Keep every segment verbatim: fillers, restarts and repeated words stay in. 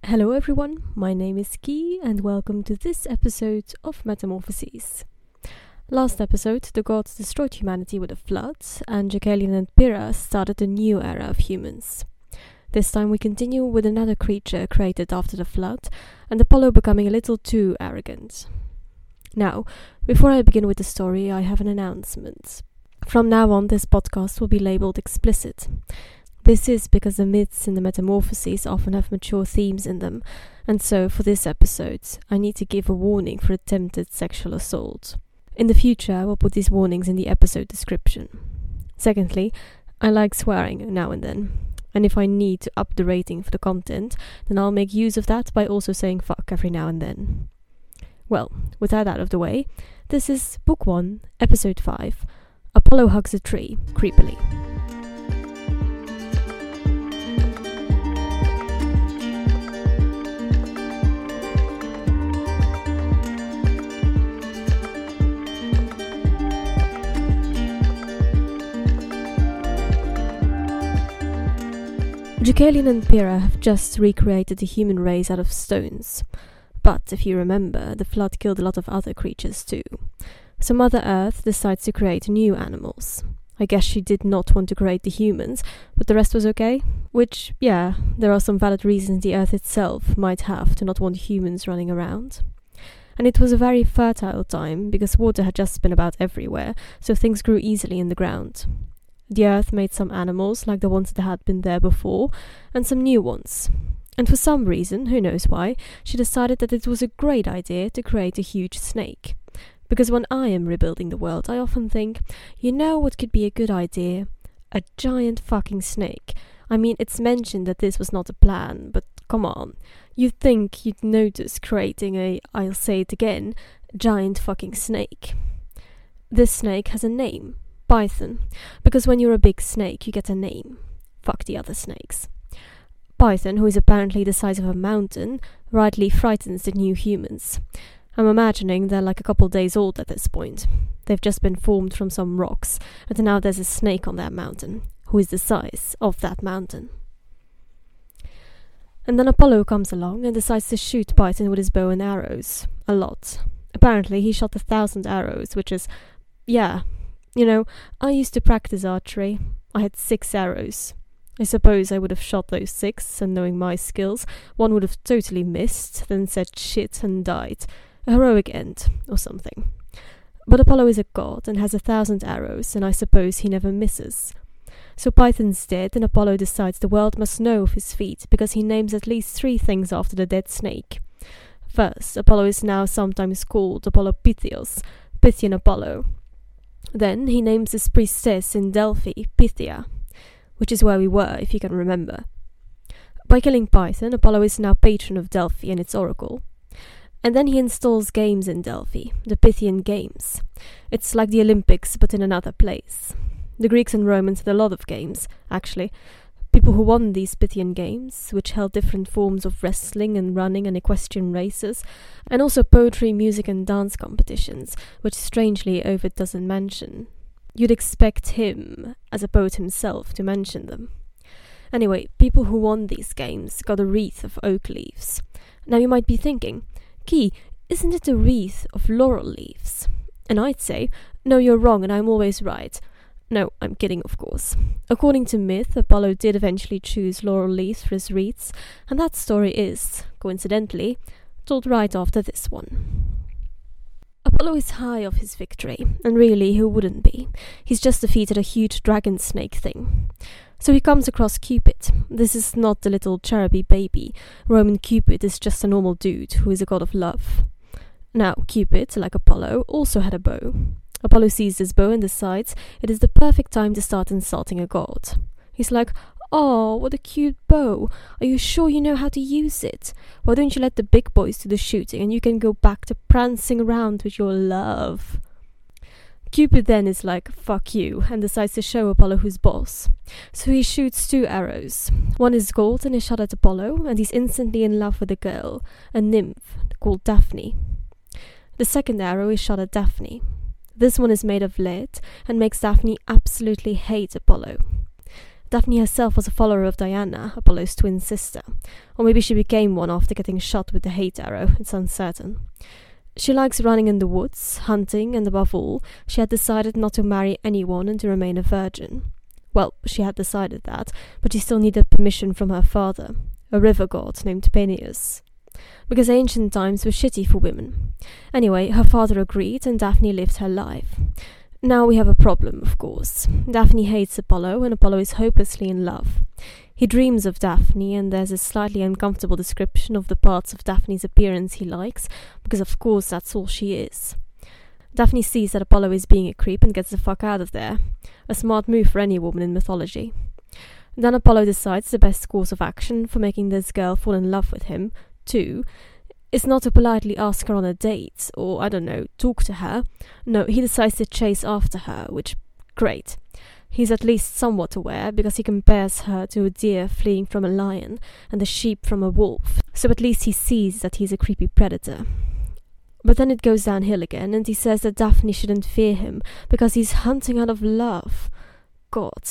Hello everyone, my name is Ki and welcome to this episode of Metamorphoses. Last episode, the gods destroyed humanity with a flood, and Deucalion and Pyrrha started a new era of humans. This time we continue with another creature created after the flood, and Apollo becoming a little too arrogant. Now, before I begin with the story, I have an announcement. From now on, this podcast will be labelled explicit. This is because the myths in the Metamorphoses often have mature themes in them, and so for this episode, I need to give a warning for attempted sexual assault. In the future, I will put these warnings in the episode description. Secondly, I like swearing now and then, and if I need to up the rating for the content, then I'll make use of that by also saying fuck every now and then. Well, with that out of the way, this is Book one, Episode five, Apollo Hugs a Tree, Creepily. Deucalion and Pyrrha have just recreated the human race out of stones. But, if you remember, the flood killed a lot of other creatures too. So Mother Earth decides to create new animals. I guess she did not want to create the humans, but the rest was okay? Which, yeah, there are some valid reasons the Earth itself might have to not want humans running around. And it was a very fertile time, because water had just been about everywhere, so things grew easily in the ground. The Earth made some animals like the ones that had been there before, and some new ones. And for some reason, who knows why, she decided that it was a great idea to create a huge snake. Because when I am rebuilding the world, I often think, you know what could be a good idea? A giant fucking snake. I mean, it's mentioned that this was not a plan, but come on. You'd think you'd notice creating a, I'll say it again, giant fucking snake. This snake has a name. Python, because when you're a big snake, you get a name. Fuck the other snakes. Python, who is apparently the size of a mountain, rightly frightens the new humans. I'm imagining they're like a couple days old at this point. They've just been formed from some rocks, and now there's a snake on their mountain, who is the size of that mountain. And then Apollo comes along and decides to shoot Python with his bow and arrows. A lot. Apparently he shot a thousand arrows, which is, yeah... You know, I used to practice archery. I had six arrows. I suppose I would have shot those six, and knowing my skills, one would have totally missed, then said shit and died. A heroic end, or something. But Apollo is a god and has a thousand arrows, and I suppose he never misses. So Python's dead, and Apollo decides the world must know of his feat, because he names at least three things after the dead snake. First, Apollo is now sometimes called Apollo Pythios, Pythian Apollo. Then he names his priestess in Delphi, Pythia, which is where we were, if you can remember. By killing Python, Apollo is now patron of Delphi and its oracle. And then he installs games in Delphi, the Pythian Games. It's like the Olympics, but in another place. The Greeks and Romans had a lot of games, actually. People who won these Pythian Games, which held different forms of wrestling and running and equestrian races, and also poetry, music and dance competitions, which strangely Ovid doesn't mention. You'd expect him, as a poet himself, to mention them. Anyway, people who won these games got a wreath of oak leaves. Now you might be thinking, Ki, isn't it a wreath of laurel leaves? And I'd say, no, you're wrong and I'm always right. No, I'm kidding, of course. According to myth, Apollo did eventually choose laurel leaves for his wreaths, and that story is, coincidentally, told right after this one. Apollo is high off his victory, and really, who wouldn't be? He's just defeated a huge dragon snake thing. So he comes across Cupid. This is not the little cheruby baby. Roman Cupid is just a normal dude who is a god of love. Now, Cupid, like Apollo, also had a bow. Apollo sees this bow and decides it is the perfect time to start insulting a god. He's like, "Oh, what a cute bow. Are you sure you know how to use it? Why don't you let the big boys do the shooting and you can go back to prancing around with your love?" Cupid then is like, fuck you, and decides to show Apollo who's boss. So he shoots two arrows. One is gold and is shot at Apollo, and he's instantly in love with a girl, a nymph called Daphne. The second arrow is shot at Daphne. This one is made of lead and makes Daphne absolutely hate Apollo. Daphne herself was a follower of Diana, Apollo's twin sister, or maybe she became one after getting shot with the hate arrow, it's uncertain. She likes running in the woods, hunting, and above all, she had decided not to marry anyone and to remain a virgin. Well, she had decided that, but she still needed permission from her father, a river god named Peneus. Because ancient times were shitty for women. Anyway, her father agreed and Daphne lived her life. Now we have a problem, of course. Daphne hates Apollo and Apollo is hopelessly in love. He dreams of Daphne and there's a slightly uncomfortable description of the parts of Daphne's appearance he likes, because of course that's all she is. Daphne sees that Apollo is being a creep and gets the fuck out of there. A smart move for any woman in mythology. Then Apollo decides the best course of action for making this girl fall in love with him, too, is not to politely ask her on a date, or, I don't know, talk to her. No, he decides to chase after her, which, great. He's at least somewhat aware, because he compares her to a deer fleeing from a lion, and a sheep from a wolf, so at least he sees that he's a creepy predator. But then it goes downhill again, and he says that Daphne shouldn't fear him, because he's hunting out of love. God.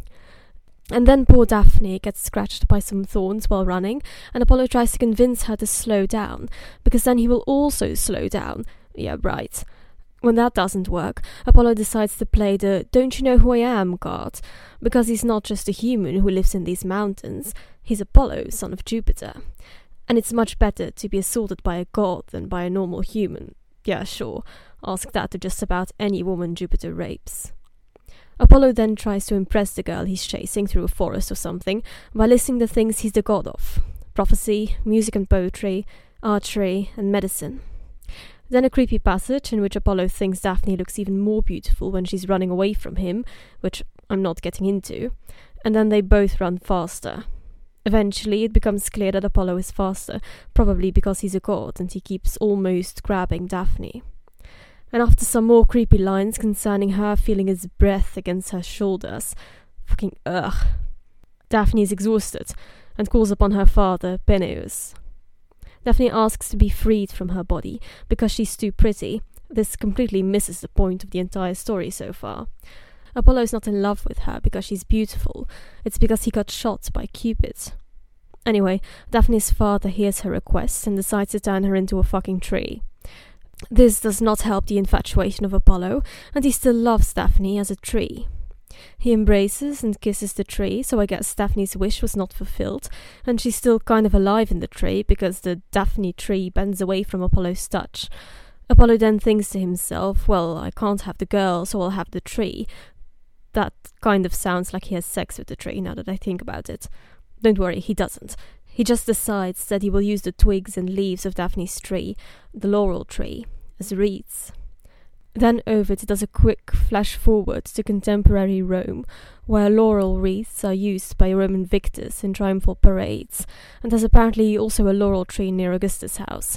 And then poor Daphne gets scratched by some thorns while running, and Apollo tries to convince her to slow down, because then he will also slow down. Yeah, right. When that doesn't work, Apollo decides to play the "don't you know who I am" card, because he's not just a human who lives in these mountains, he's Apollo, son of Jupiter. And it's much better to be assaulted by a god than by a normal human. Yeah, sure, ask that to just about any woman Jupiter rapes. Apollo then tries to impress the girl he's chasing through a forest or something by listing the things he's the god of: prophecy, music and poetry, archery, and medicine. Then a creepy passage in which Apollo thinks Daphne looks even more beautiful when she's running away from him, which I'm not getting into, and then they both run faster. Eventually it becomes clear that Apollo is faster, probably because he's a god and he keeps almost grabbing Daphne. And after some more creepy lines concerning her feeling his breath against her shoulders, fucking ugh, Daphne is exhausted and calls upon her father, Peneus. Daphne asks to be freed from her body because she's too pretty. This completely misses the point of the entire story so far. Apollo is not in love with her because she's beautiful, it's because he got shot by Cupid. Anyway, Daphne's father hears her request and decides to turn her into a fucking tree. This does not help the infatuation of Apollo, and he still loves Daphne as a tree. He embraces and kisses the tree, so I guess Daphne's wish was not fulfilled, and she's still kind of alive in the tree because the Daphne tree bends away from Apollo's touch. Apollo then thinks to himself, well, I can't have the girl, so I'll have the tree. That kind of sounds like he has sex with the tree now that I think about it. Don't worry, he doesn't. He just decides that he will use the twigs and leaves of Daphne's tree, the laurel tree, as reeds. Then Ovid does a quick flash forward to contemporary Rome, where laurel wreaths are used by Roman victors in triumphal parades, and there's apparently also a laurel tree near Augustus' house.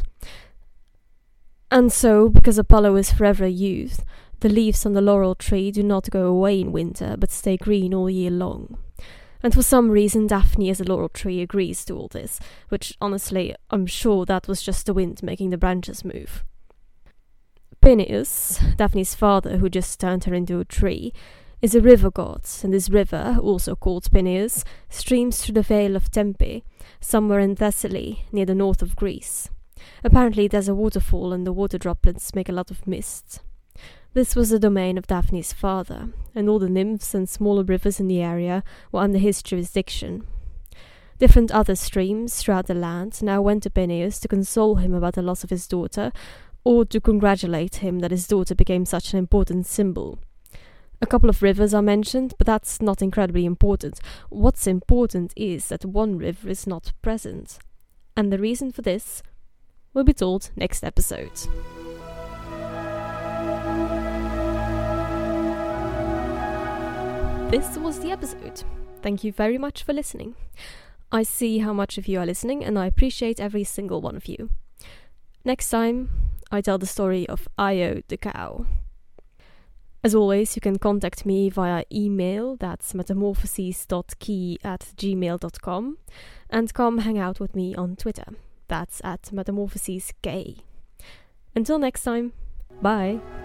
And so, because Apollo is forever a youth, the leaves on the laurel tree do not go away in winter, but stay green all year long. And for some reason Daphne as a laurel tree agrees to all this, which honestly, I'm sure that was just the wind making the branches move. Peneus, Daphne's father who just turned her into a tree, is a river god, and this river, also called Peneus, streams through the Vale of Tempe, somewhere in Thessaly, near the north of Greece. Apparently there's a waterfall and the water droplets make a lot of mist. This was the domain of Daphne's father, and all the nymphs and smaller rivers in the area were under his jurisdiction. Different other streams throughout the land now went to Peneus to console him about the loss of his daughter, or to congratulate him that his daughter became such an important symbol. A couple of rivers are mentioned, but that's not incredibly important. What's important is that one river is not present. And the reason for this will be told next episode. This was the episode. Thank you very much for listening. I see how much of you are listening, and I appreciate every single one of you. Next time, I tell the story of Io the cow. As always, you can contact me via email, that's metamorphoses dot key at gmail dot com, and come hang out with me on Twitter, that's at metamorphoseskay. Until next time, bye!